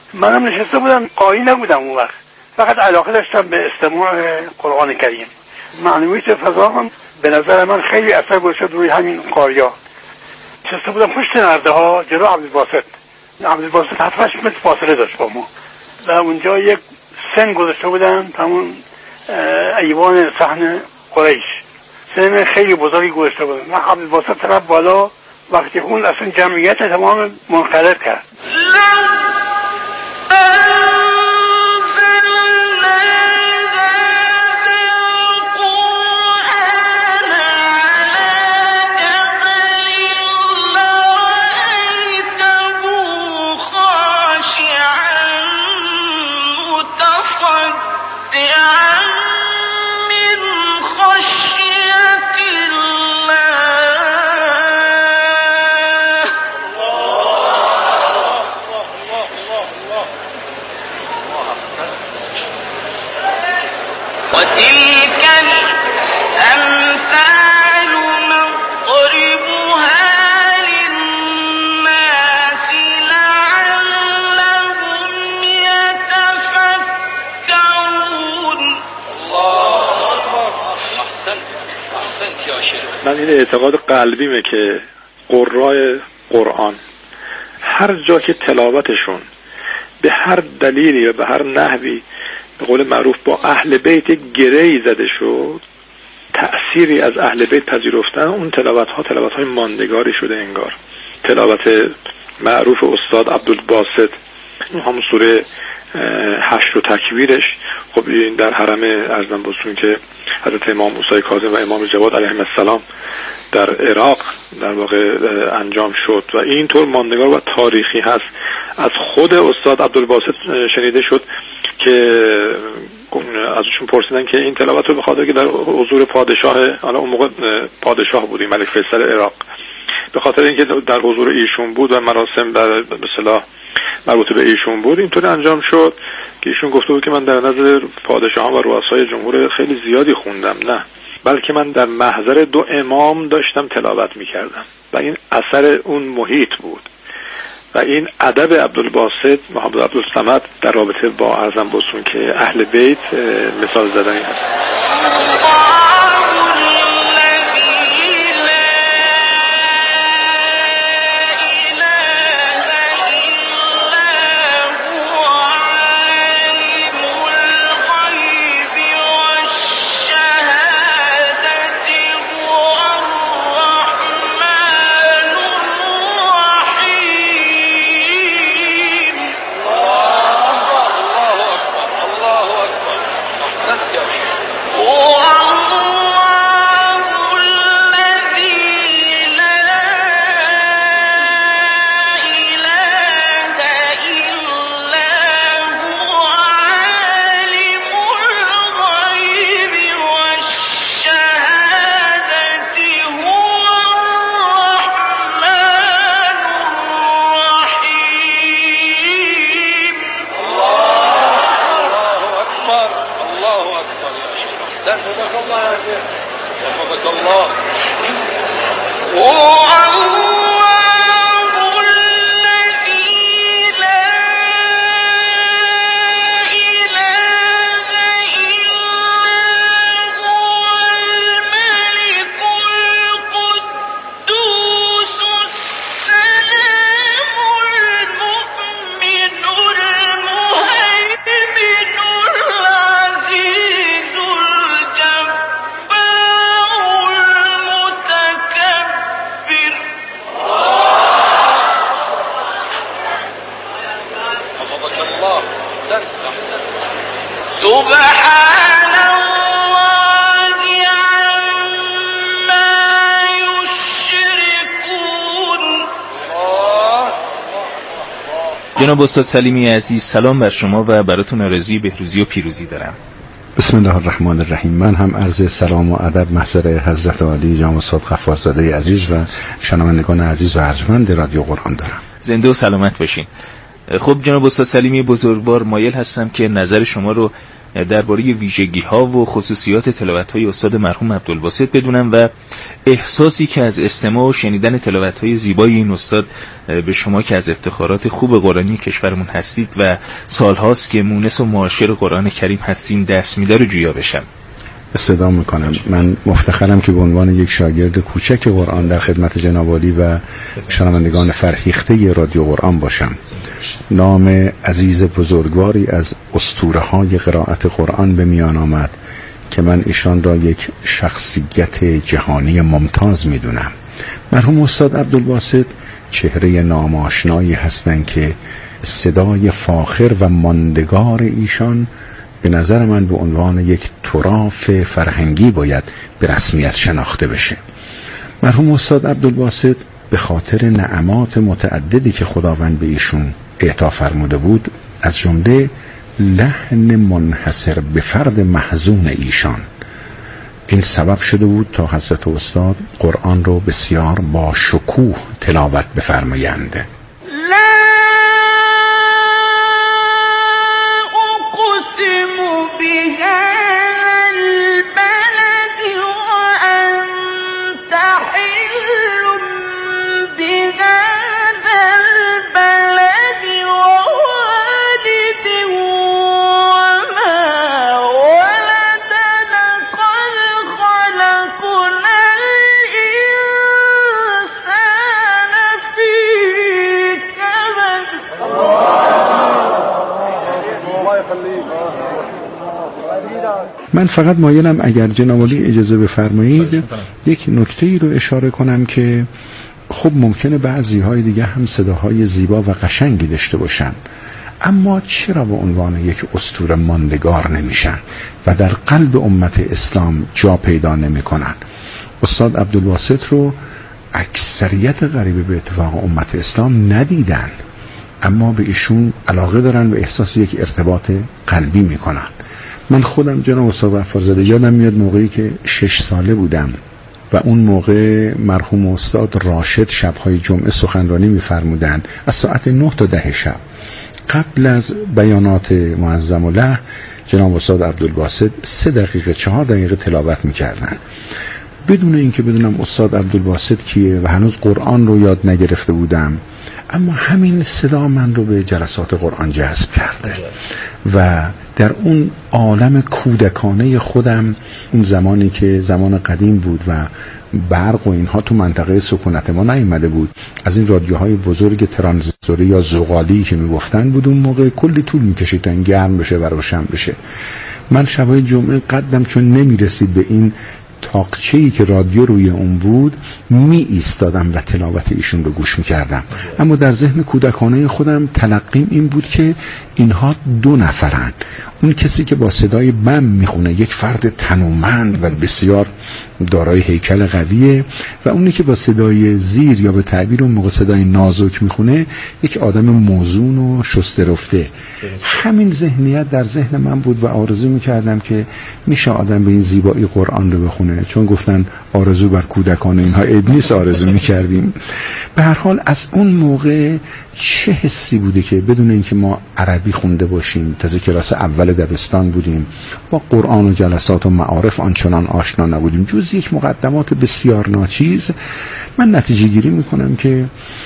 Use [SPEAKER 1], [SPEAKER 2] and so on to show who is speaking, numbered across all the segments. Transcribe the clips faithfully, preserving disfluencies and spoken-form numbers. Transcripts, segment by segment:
[SPEAKER 1] منم نشسته بودم، قاری نبودم اون وقت، فقط علاقه داشتم به استماع قرآن کریم. معنویت فضا هم به نظر من خیلی اثر گذاشت روی همین قاریا. نشسته بودم پشت نرده ها جلو عبدالباسط. عبدالباسط هفت هشت متر فاصله داشت با ما و اونجا یک سن گذاشته بودن، همون ایوان صحن قریش، سن خیلی بزرگی گذاشته بودن. من عبدالباسط طرف بالا وقتی خون اصلا جمعیت تمام منقلب کرد.
[SPEAKER 2] وتلك الأمثال نضربها للناس لعلهم يتفكرون. الله أكبر. أحسنت أحسنت يا شيخ.
[SPEAKER 3] من این اعتقاد قلبیمه که قرای قرآن هر جا که تلاوتشون به هر دلیلی و به هر نحوی به قول معروف با اهل بیت گرهی زده شد، تأثیری از اهل بیت پذیرفتن، اون تلاوت ها تلاوت های ماندگاری شده انگار. تلاوت معروف استاد عبدالباسط، همون سوره حشر و تکویرش، خب این در حرم ارزم بسون که حضرت امام موسی کاظم و امام جواد علیهم السلام در عراق در واقع انجام شد و اینطور ماندگار و تاریخی هست. از خود استاد عبدالباسط شنیده شد که ازشون پرسیدن که این تلاوت رو به خاطر که در حضور پادشاه، حالا اون موقع پادشاه بود ملک فیصل عراق، به خاطر اینکه در حضور ایشون بود و مراسم به اصطلاح مربوط به ایشون بود اینطور انجام شد که ایشون گفته بود که من در نظر پادشاهان و رؤسای جمهور خیلی زیادی خوندم، نه بلکه من در محضر دو امام داشتم تلاوت میکردم و این اثر اون محیط بود. و این ادب عبدالباسط محمد عبدالصمد در رابطه با اعظم بسون که اهل بیت مثال زدنی هست.
[SPEAKER 4] جناب استاد سلیمی عزیز، سلام بر شما و براتون آرزوی بهروزی و پیروزی دارم.
[SPEAKER 5] بسم الله الرحمن الرحیم. من هم عرض سلام و ادب محضر حضرت عالی جناب استاد غفارزاده عزیز و شنوندگان عزیز و ارجمند رادیو قرآن دارم.
[SPEAKER 4] زنده و سلامت باشین. خب جناب استاد سلیمی بزرگوار، مایل هستم که نظر شما رو درباره ویژگی‌ها و خصوصیات تلاوت‌های استاد مرحوم عبدالباسط بدونم و احساسی که از استماع و شنیدن تلاوت‌های زیبای این استاد به شما که از افتخارات خوب قرآنی کشورمون هستید و سالهاست که مونس و معاشر قرآن کریم هستین دست میده رو جویا بشم.
[SPEAKER 5] استدعا میکنم. من مفتخرم که به عنوان یک شاگرد کوچک قرآن در خدمت جناب عالی و شنوندگان فرهیخته رادیو قرآن باشم. نام عزیز بزرگواری از اسطوره‌های قرائت قرآن به میان آمد که من ایشان را یک شخصیت جهانی ممتاز میدونم. مرحوم استاد عبدالباسط چهره ناماشنایی هستند که صدای فاخر و ماندگار ایشان به نظر من به عنوان یک تراث فرهنگی باید به رسمیت شناخته بشه. مرحوم استاد عبدالباسط به خاطر نعمات متعددی که خداوند به ایشون اعطا فرموده بود، از جمله لحن منحصر به فرد محزون ایشان، این سبب شده بود تا حضرت استاد قرآن رو بسیار با شکوه تلاوت بفرمایند. من فقط مایلم اگر جناب عالی اجازه بفرمایید یک نکته‌ای رو اشاره کنم که خب ممکنه بعضی های دیگه هم صداهای زیبا و قشنگی داشته باشن، اما چرا به عنوان یک اسطوره ماندگار نمیشن و در قلب امت اسلام جا پیدا نمیکنن؟ استاد عبدالباسط رو اکثریت غریبه به اتفاق امت اسلام ندیدن، اما به ایشون علاقه دارن و احساس یک ارتباط قلبی میکنن. من خودم جناب استاد غفارزاده یادم میاد موقعی که شش ساله بودم و اون موقع مرحوم استاد راشد شبهای جمعه سخنرانی میفرمودند از ساعت نه تا ده شب. قبل از بیانات معظم الله جناب استاد عبدالباسط سه دقیقه چهار دقیقه تلاوت میکردن بدون اینکه بدونم استاد عبدالباسط کیه و هنوز قرآن رو یاد نگرفته بودم، اما همین صدا من رو به جلسات قرآن جذب کرده و در اون عالم کودکانه خودم، اون زمانی که زمان قدیم بود و برق و اینها تو منطقه سکونت ما نیامده بود، از این رادیوهای بزرگ ترانزیستوری یا زغالی که میگفتن بود، اون موقع کلی طول میکشید تا این گرم بشه و روشن بشه. من شبای جمعه قدم چون نمیرسید به این تاقچه‌ای که رادیو روی اون بود، می ایستادم و تلاوت ایشون رو گوش میکردم، اما در ذهن کودکانه خودم تلقیم این بود که اینها دو نفرن. اون کسی که با صدای بم میخونه یک فرد تنومند و بسیار دارای هیکل قویه و اونی که با صدای زیر یا به تعبیر اون موقع صدای نازک میخونه یک آدم موزون و شسته رفته. همین ذهنیت در ذهن من بود و آرزو میکردم که میشه آدم به این زیبایی قرآن رو بخونه، چون گفتن آرزو بر کودکان اینها عیب نیست، آرزو میکردیم. به هر حال از اون موقع چه حسی بوده که بدون اینکه ما عربی خونده باشیم، تازه کلاس اول دبستان بودیم، با قرآن و جلسات و معارف آنچنان آشنا نبودیم جز یک مقدمات بسیار ناچیز، من نتیجه گیری میکنم که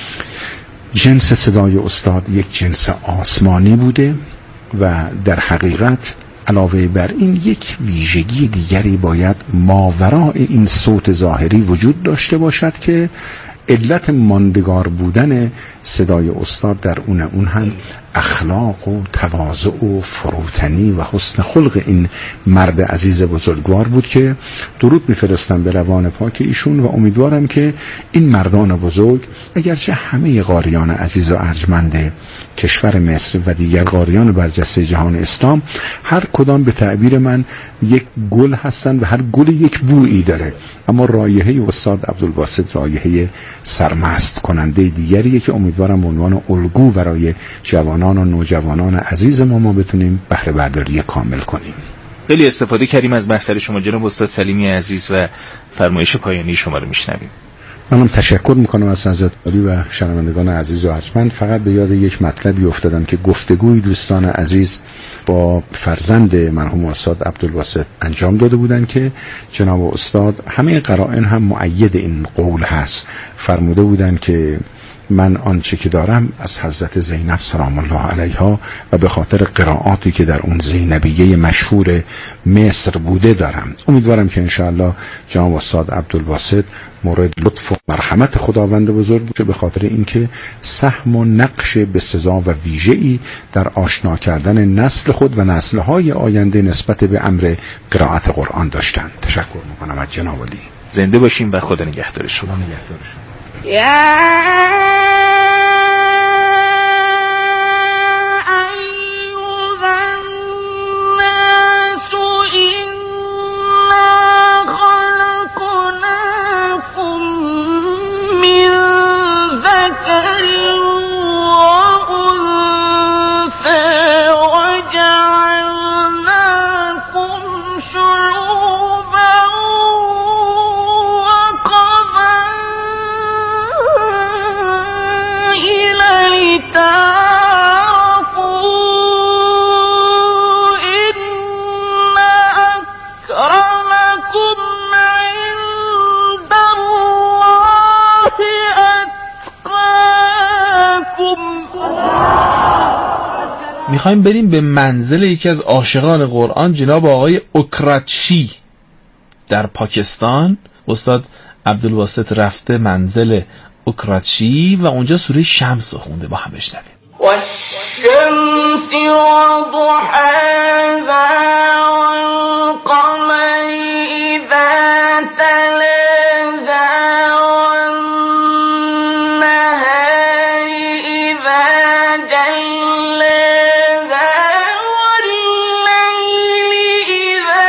[SPEAKER 5] جنس صدای استاد یک جنس آسمانی بوده و در حقیقت علاوه بر این یک ویژگی دیگری باید ماوراء این صوت ظاهری وجود داشته باشد که علت ماندگار بودن صدای استاد در اون اون هم اخلاق و تواضع و فروتنی و حسن خلق این مرد عزیز بزرگوار بود که درود میفرستم به روان پاک ایشون و امیدوارم که این مردان بزرگ، اگرچه همه قاریان عزیز و ارجمند کشور مصر و دیگر قاریان برجسته جهان اسلام هر کدام به تعبیر من یک گل هستند و هر گل یک بویی داره، اما رایحه استاد عبدالباسط رایحه سرمست کننده دیگریه که امیدوارم به عنوان الگو برای جوانان و نوجوانان عزیز ما ما بتونیم بهره برداری کامل کنیم.
[SPEAKER 4] خیلی استفاده کردیم از بحث شما جناب استاد سلیمی عزیز و فرمایش پایانی شما رو میشنویم.
[SPEAKER 5] منم تشکر میکنم از حضرت عالی و شنوندگان عزیز و ارجمند. فقط به یاد یک مطلبی افتادم که گفتگوی دوستان عزیز با فرزند مرحوم استاد عبدالواسط انجام داده بودن که جناب استاد همه قرائن هم مؤید این قول هست. فرموده بودن که من آنچه که دارم از حضرت زینب سلام الله علیها و به خاطر قرائاتی که در اون زینبیه مشهور مصر بوده دارم. امیدوارم که انشاءالله جناب استاد عبدالواسط مورد لطف و مرحمت خداوند بزرگ باشه، به خاطر اینکه سهم و نقش به سزا و ویژه‌ای در آشنا کردن نسل خود و نسل‌های آینده نسبت به امر قرائت قرآن داشتند. تشکر می‌کنم از جناب علی.
[SPEAKER 4] زنده باشیم و خدا نگهدار شما.
[SPEAKER 5] خدا نگهدار شما.
[SPEAKER 6] میخوایم بریم به منزل یکی از عاشقان قرآن، جناب آقای اوکراتشی در پاکستان. استاد عبدالواسط رفته منزل اوکراتشی و اونجا سوره شمس خونده. با هم بشنویم.
[SPEAKER 2] والشمس وضحاها والقمر إذا تلاها والنهار إذا جلاها والليل إذا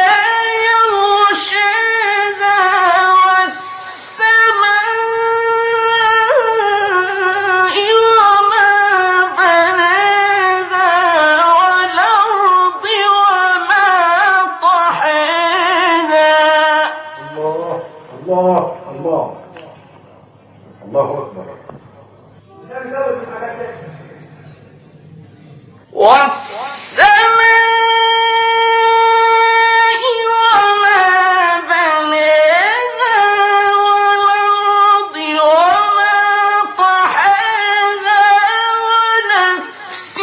[SPEAKER 2] يغشاها والسماء وما بناها والأرض وما طحاها.
[SPEAKER 1] الله الله الله الله أكبر.
[SPEAKER 2] والسماء وما بناها والأرض وما طحاها ونفس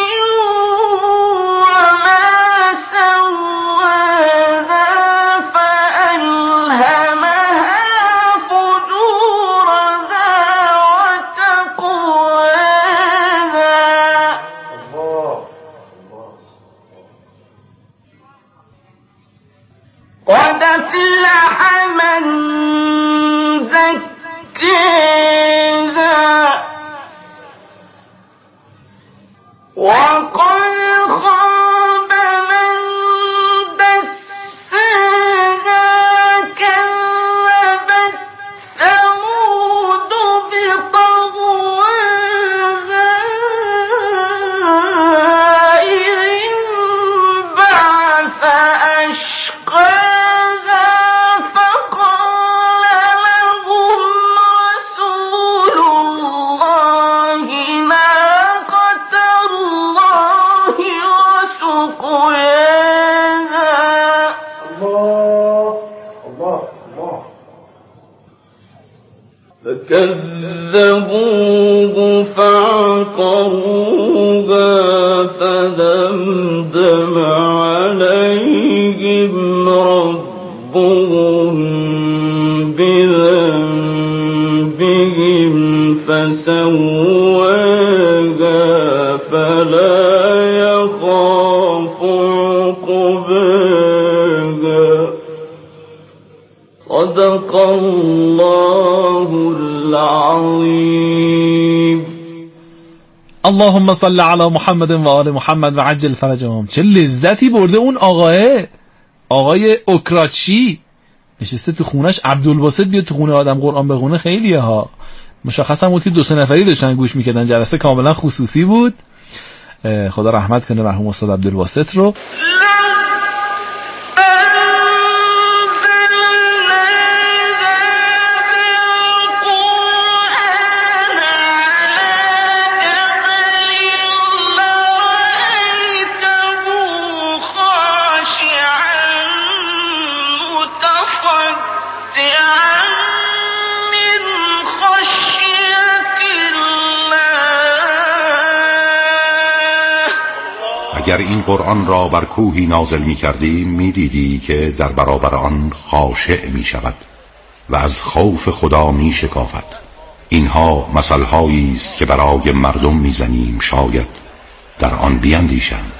[SPEAKER 2] وما سواها فألهمها فجورها وتقواها. قد أفلح من زكاها وقد خاب من دساها. كذبت ثمود بطغواها إذ انبعث أشقاها فقال لهم رسول الله ناقة الله وسقياها.
[SPEAKER 1] الله الله الله.
[SPEAKER 2] فكذبوه فعقروها فدمدم عليهم ربهم بذنبهم فسواها فلا يخاف عقباها. صدق الله العظيم.
[SPEAKER 6] اللهم صل علی محمد و آل محمد و عجل فرجهم. چه لذتی برده اون آقاه، آقای اوکراتشی. نشسته تو خونش. عبدالواسط بیاد تو خونه آدم قرآن بخونه خیلیه ها. مشخصا بود که دو سه نفری داشتن گوش میکردن، جلسه کاملا خصوصی بود. خدا رحمت کنه مرحوم استاد عبدالواسط رو.
[SPEAKER 2] أنزلنا هذا القرآن
[SPEAKER 7] اگر این قرآن را بر کوهی نازل می کردیم می دیدی که در برابر آن خاشع می شود و از خوف خدا می شکافد. اینها مثلهایی است که برای مردم می زنیم، شاید در آن بیندیشند.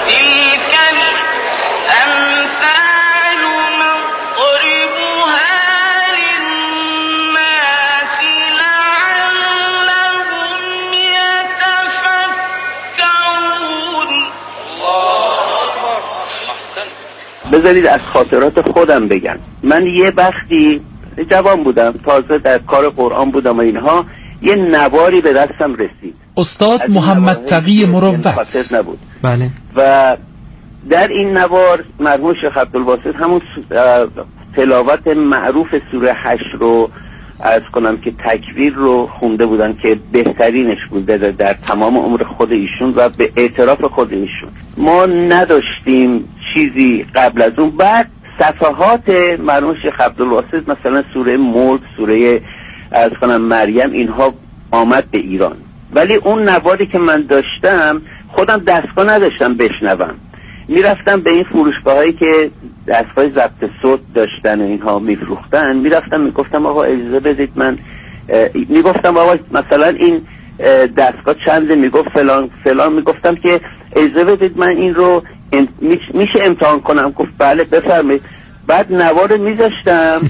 [SPEAKER 8] بذارید از خاطرات خودم بگم. من یه وقتی جوان بودم، تازه در کار قرآن بودم و اینها، یه نواری به دستم رسید.
[SPEAKER 6] استاد محمد تقی مروت
[SPEAKER 8] نبود.
[SPEAKER 6] بله.
[SPEAKER 8] و در این نوار مرحوم شیخ عبدالباسط همون تلاوت معروف سوره حشر رو عرض کنم که تکبیر رو خونده بودن که بهترینش بوده در تمام عمر خود ایشون و به اعتراف خود ایشون. ما نداشتیم چیزی قبل از اون. بعد صفحات مرحوم شیخ عبدالباسط مثلا سوره ملک، سوره عرض کنم مریم، اینها آمد به ایران، ولی اون نواری که من داشتم خودم دستگاه نداشتم بشنوم. میرفتم به این فروشگاه هایی که دستگاه ضبط صوت داشتن و اینها میفروختن، میرفتم میگفتم آقا اجازه بدید من، میگفتم آقا مثلا این دستگاه چنده، میگفت فلان فلان، میگفتم که اجازه بدید من این رو ام... میشه امتحان کنم؟ گفت بله بفرمایید. بعد نوار میذاشتم،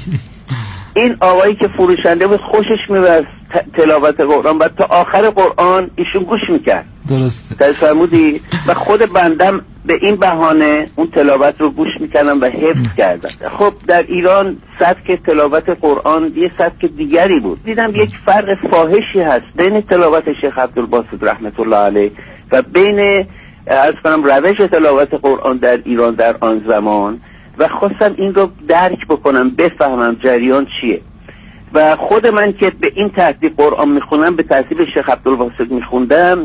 [SPEAKER 8] این آقایی که فروشنده بود خوشش میاد تلاوت قرآن و تا آخر قرآن ایشون گوش میکرد.
[SPEAKER 6] درسته.
[SPEAKER 8] در فرمودی و خود بندم به این بهانه اون تلاوت رو گوش میکردم و حفظ کردم. خب در ایران سبک تلاوت قرآن یه سبک دیگری بود. دیدم یک فرق فاحشی هست بین تلاوت شیخ عبدالباسط رحمت الله علیه و بین از کنم روش تلاوت قرآن در ایران در آن زمان و خواستم این رو درک بکنم، بفهمم جریان چیه. و خود من که به این ترتیب قرآن میخونم، به ترتیب شیخ عبدالباسط میخوندم،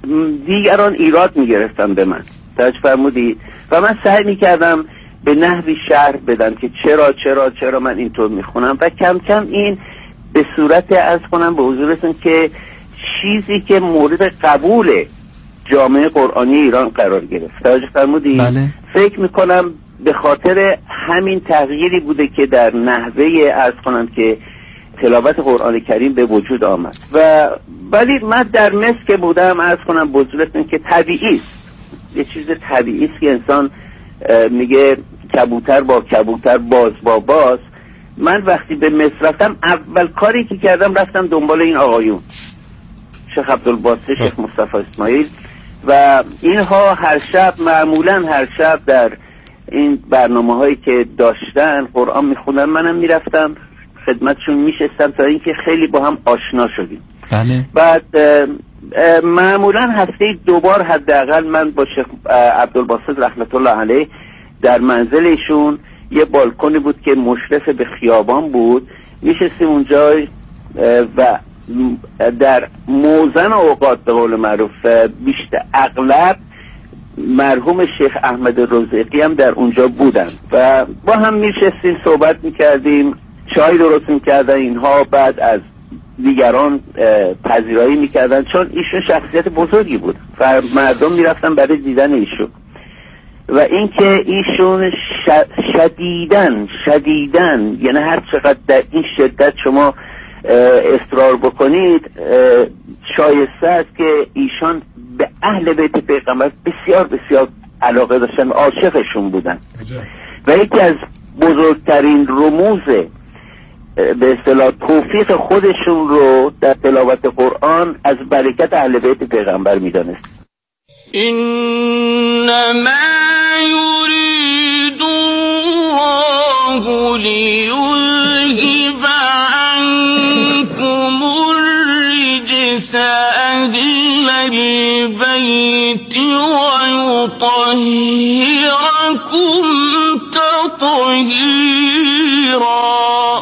[SPEAKER 8] دیگران ایراد میگرفتم به من، توجه فرمودی؟ و من سعی میکردم به نحوی شرح بدم که چرا چرا چرا من اینطور میخونم و کم کم این به صورت از کنم به حضورتون که چیزی که مورد قبول جامعه قرآنی ایران قرار گرفت. توجه فرمودی؟
[SPEAKER 6] بله.
[SPEAKER 8] فکر میکنم به خاطر همین تغییری بوده که در نحوه عرض کنم که تلاوت قرآن کریم به وجود آمد. و ولی من در مصر که بودم عرض کنم بزرگتون که طبیعی است، یه چیز طبیعی است که انسان میگه کبوتر با کبوتر، باز با باز. من وقتی به مصر رفتم اول کاری که کردم رفتم دنبال این آقایون شیخ عبدالباسط، شیخ مصطفی اسماعیل و اینها هر شب معمولا هر شب در این برنامه هایی که داشتن قرآن میخوندن، منم میرفتم خدمتشون میشستم تا اینکه خیلی با هم آشنا شدیم.
[SPEAKER 6] بله.
[SPEAKER 8] بعد معمولا هفته دوبار حداقل من با شیخ عبدالباسط رحمت الله علیه در منزلشون، یه بالکنی بود که مشرف به خیابان بود، میشستیم اونجا و در موزن اوقات به قول معروف بیشتر اغلب مرحوم شیخ احمد رزیقی هم در اونجا بودن و با هم میشستیم صحبت میکردیم، چای درست میکردن اینها، بعد از دیگران پذیرایی میکردن چون ایشون شخصیت بزرگی بود و مردم میرفتن برای دیدن ایشون. و اینکه ایشون شدیدن شدیدن یعنی هر چقدر در این شدت شما اصرار بکنید شایسته است که ایشان به اهل بیت پیغمبر بسیار بسیار علاقه داشتن و عاشقشون بودن و یکی از بزرگترین رموز به اصطلاح توفیق خودشون رو در تلاوت قرآن از برکت اهل بیت پیغمبر میدانست.
[SPEAKER 2] انما یرید الله لیذهب عنکم الرجس اهل البیت و یطهرکم تطهیرا.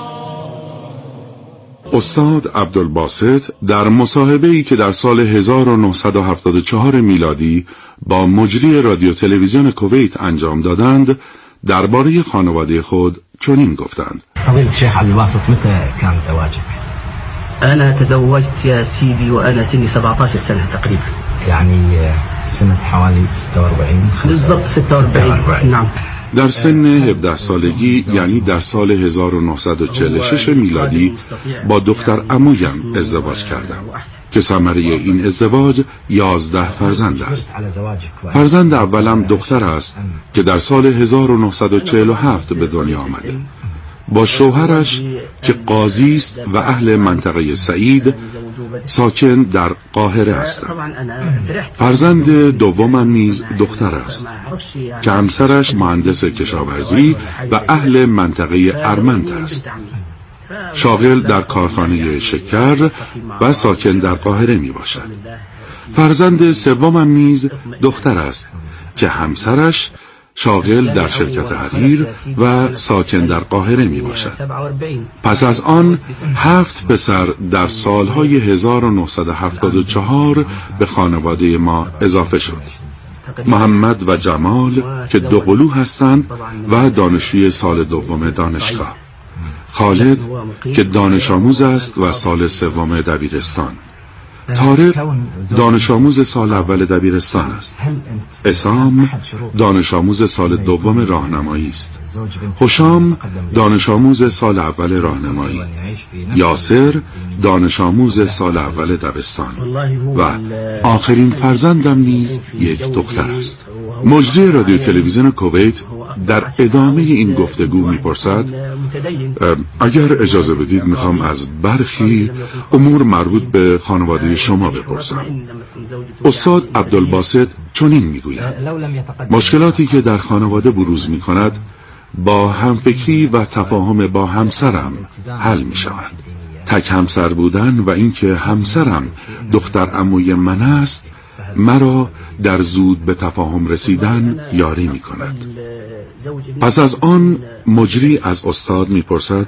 [SPEAKER 9] استاد عبدالباسط در مصاحبه‌ای که در سال هزار و نهصد و هفتاد و چهار میلادی با مجری رادیو تلویزیون کویت انجام دادند درباره خانواده خود چنین گفتند:
[SPEAKER 10] فضيلة الشيخ عبدالباسط متى كان زواجك؟
[SPEAKER 11] أنا تزوجت يا سيدي وأنا سني سبعة عشر سنة تقريبا.
[SPEAKER 10] يعني سنة حوالي ستة وأربعين
[SPEAKER 11] بالضبط ستة وأربعين. نعم.
[SPEAKER 9] در سن هفده سالگی یعنی در سال هزار و نهصد و چهل و شش میلادی با دختر عمویم ازدواج کردم که ثمره این ازدواج یازده فرزند است. فرزند اولم دختر است که در سال هزار و نهصد و چهل و هفت به دنیا آمده. با شوهرش که قاضی است و اهل منطقه سعید ساکن در قاهره هستند. فرزند دومم نیز دختر است که همسرش مهندس کشاورزی و اهل منطقه ارمنت است. شاغل در کارخانه شکر و ساکن در قاهره می باشد. فرزند سومم نیز دختر است که همسرش شاغل در شرکت حریر و ساکن در قاهره می باشد. پس از آن هفت پسر در سالهای هزار و نهصد و هفتاد و چهار به خانواده ما اضافه شد. محمد و جمال که دو قلو هستند و دانشجوی سال دوم دانشگاه. خالد که دانش آموز است و سال سوم دبیرستان. طارق دانش آموز سال اول دبیرستان است. اسام دانش آموز سال دوم راهنمایی است. خوشام دانش آموز سال اول راهنمایی. یاسر دانش آموز سال اول دبستان و آخرین فرزندم نیز یک دختر است. مجری رادیو تلویزیون کویت در ادامه این گفتگو میپرسد اگر اجازه بدید میخوام از برخی امور مربوط به خانواده شما بپرسم. استاد عبدالباسط چنین میگوید مشکلاتی که در خانواده بروز میکند با همفکری و تفاهم با همسرم حل میشود. تک همسر بودن و اینکه همسرم دختر عموی من است مرا در زود به تفاهم رسیدن یاری می کند. پس از آن مجری از استاد می پرسد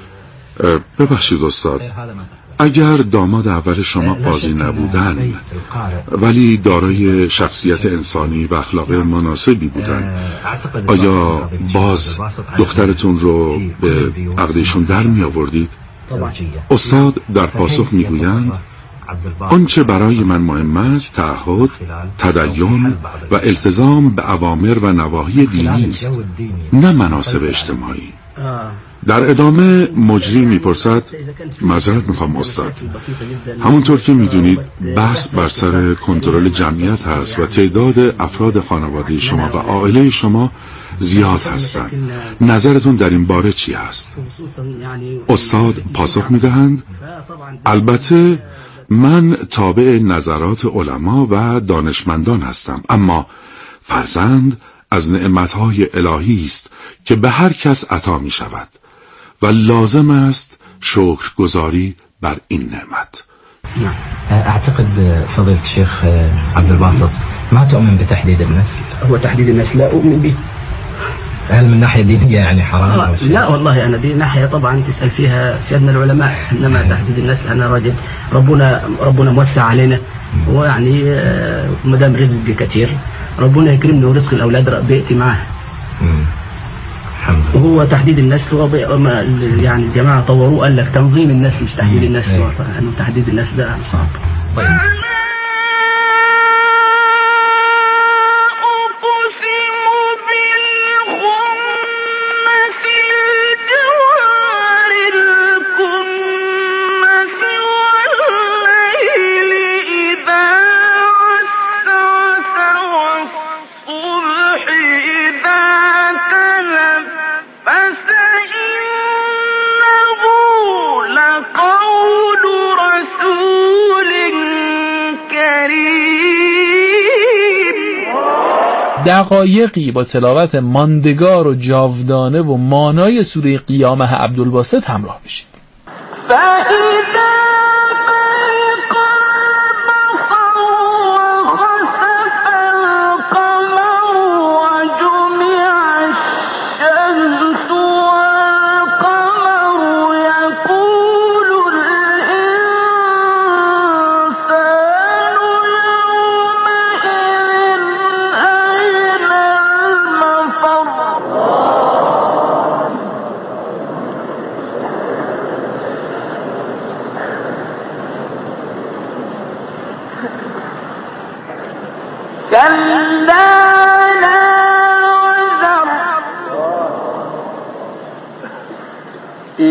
[SPEAKER 9] ببخشید استاد، اگر داماد اول شما قاضی نبودن ولی دارای شخصیت انسانی و اخلاق مناسبی بودن، آیا باز دخترتون رو به عقدشون در می آوردید؟ استاد در پاسخ می گویند آنچه برای من مهم است تعهد، تدین و التزام به اوامر و نواهی دینی است، نه مناسب اجتماعی. در ادامه مجری میپرسد معذرت میخوام استاد، همونطور که میدونید بحث بر سر کنترل جمعیت هست و تعداد افراد خانواده شما و عائله شما زیاد هستند. نظرتون در این باره چی است؟ استاد پاسخ میدهند البته من تابع نظرات علما و دانشمندان هستم، اما فرزند از نعمتهای الهی است که به هر کس عطا می شود و لازم است شکرگزاری بر این نعمت.
[SPEAKER 10] اعتقد فضيلة الشيخ عبد الباسط ما تؤمن بتحديد النسل؟
[SPEAKER 11] هو تحديد النسل لا أؤمن به.
[SPEAKER 10] هل من ناحية دينية يعني حرام؟
[SPEAKER 11] آه لا والله أنا دي ناحية طبعا تسأل فيها سيادنا العلماء، إنما تحديد النسل أنا راجل ربنا ربنا موسع علينا، ويعني مدام رزق كثير ربنا يكرمنا ورزق الأولاد بيأتي معه. وهو تحديد النسل هو يعني الجماعة طوروه قال لك تنظيم النسل مش تحديد النسل، لأنه تحديد النسل ده صعب. طيب.
[SPEAKER 6] دقایقی با تلاوت ماندگار و جاودانه و مانای سوره قیامه عبدالباسط همراه بشید.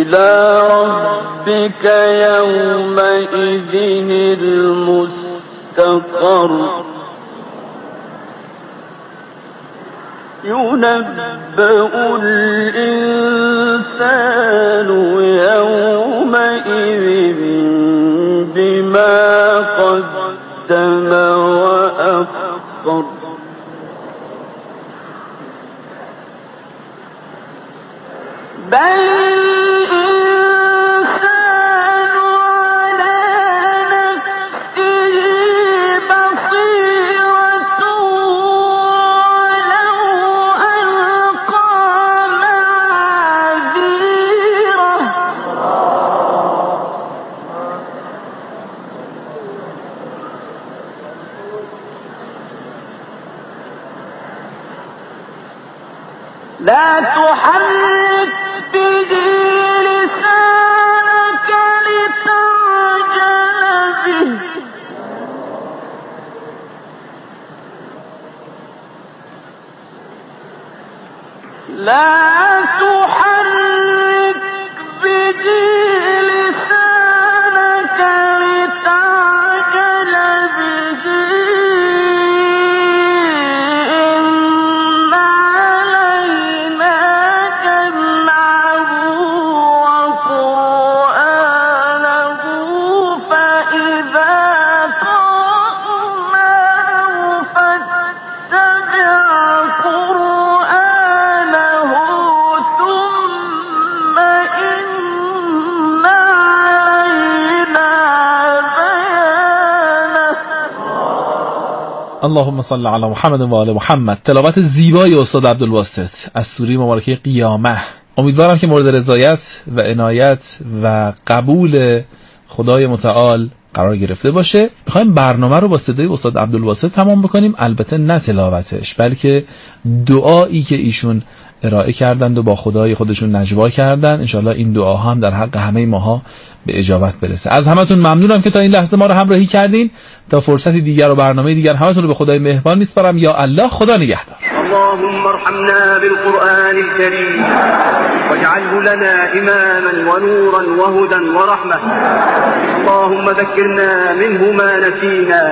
[SPEAKER 2] إلى ربك يومئذ المستقر ينبأ الإنسان يومئذ بما قدم وأخر بل لا تحرك به لسانك لتعجل به لا تحرك به لسانك لتعجل به
[SPEAKER 6] اللهم صل علی محمد و آل محمد. تلاوت زیبای استاد عبدالباسط از سوره مبارکه قیامه. امیدوارم که مورد رضایت و عنایت و قبول خدای متعال قرار گرفته باشه. میخوایم برنامه رو با صدای استاد عبدالباسط تمام بکنیم، البته نه تلاوتش بلکه دعایی که ایشون ارائه کردند و با خدای خودشون نجوا کردن. انشالله این دعا هم در حق همه ماها به اجابت برسه. از همتون ممنونم که تا این لحظه ما رو همراهی کردین. تا فرصتی دیگر و برنامه دیگر همتون رو به خدای مهربان میسپارم. یا الله، خدا نگهدار.
[SPEAKER 12] اللهم ارحمنا بالقرآن الكريم واجعله لنا إماما ونورا وهدى ورحمة. اللهم ذكرنا منه ما نسينا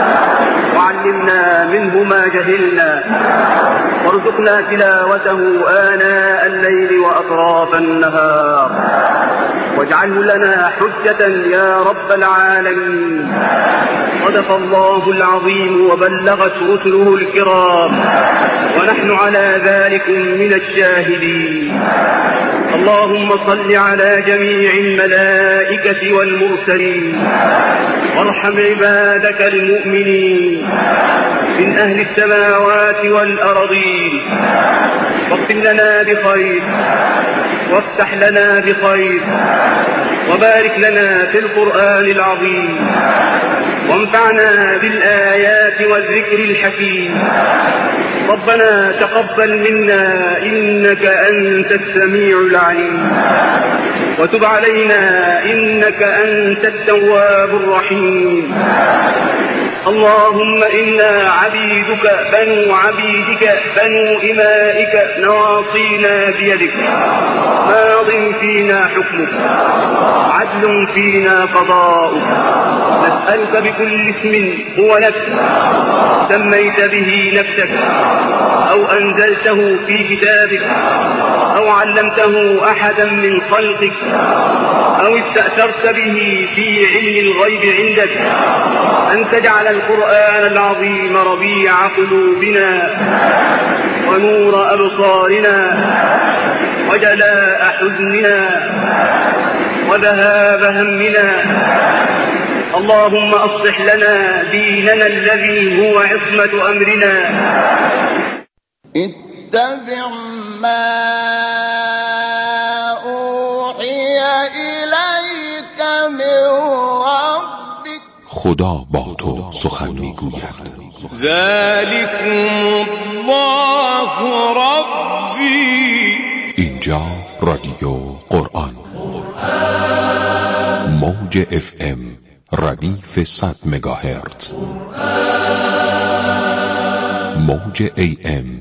[SPEAKER 12] وعلمنا منه ما جهلنا وارزقنا تلاوته آناء الليل وأطراف النهار واجعله لنا حجة يا رب العالمين. صدق الله العظيم وبلغت رسله الكرام ونحن على ذلك من الشاهدين. اللهم صل على جميع الملائكة والمرسلين وارحم عبادك المؤمنين من أهل السماوات والأرضين واختم لنا بخير وافتح لنا بخير وبارك لنا في القرآن العظيم وانفعنا بالآيات والذكر الحكيم. ربنا تقبل منا إنك أنت السميع العليم وتب علينا إنك أنت التواب الرحيم. اللهم إنا عبيدك بنو عبيدك بنو إمائك نواصينا بيدك ماض فينا حكمك عدل فينا قضاؤك. نسألك بكل اسم هو لك سميت به نفسك أو أنزلته في كتابك أو علمته أحدا من خلقك أو استأثرت به في علم الغيب عندك أن تجعل القرآن العظيم ربيع قلوبنا ونور أبصارنا وجلاء حزننا وذهاب همنا. اللهم أصلح لنا ديننا الذي هو عصمة أمرنا.
[SPEAKER 13] اتبع ما أوحي إليك من ربك.
[SPEAKER 7] خدا با تو سخن میگوید.
[SPEAKER 2] ذلكم الله ربی.
[SPEAKER 7] اینجا رادیو قرآن موج اف ام ردیف صد مگاهرتز، موج ای ام